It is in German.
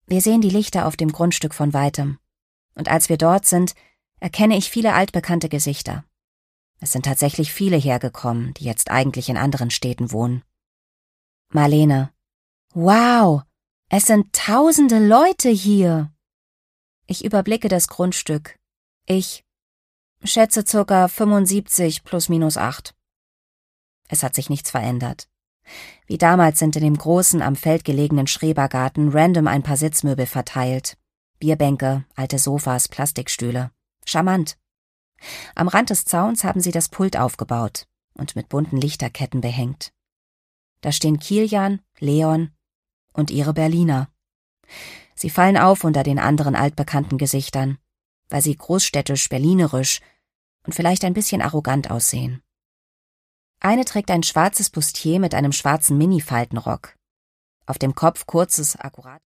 Wir sehen die Lichter auf dem Grundstück von weitem. Und als wir dort sind, erkenne ich viele altbekannte Gesichter. Es sind tatsächlich viele hergekommen, die jetzt eigentlich in anderen Städten wohnen. Marlene: Wow, es sind tausende Leute hier. Ich überblicke das Grundstück. Ich schätze ca. 75 plus minus 8. Es hat sich nichts verändert. Wie damals sind in dem großen, am Feld gelegenen Schrebergarten random ein paar Sitzmöbel verteilt. Bierbänke, alte Sofas, Plastikstühle. Charmant. Am Rand des Zauns haben sie das Pult aufgebaut und mit bunten Lichterketten behängt. Da stehen Kilian, Leon und ihre Berliner. Sie fallen auf unter den anderen altbekannten Gesichtern, weil sie großstädtisch, berlinerisch und vielleicht ein bisschen arrogant aussehen. Eine trägt ein schwarzes Bustier mit einem schwarzen Mini-Faltenrock. Auf dem Kopf kurzes, akkurat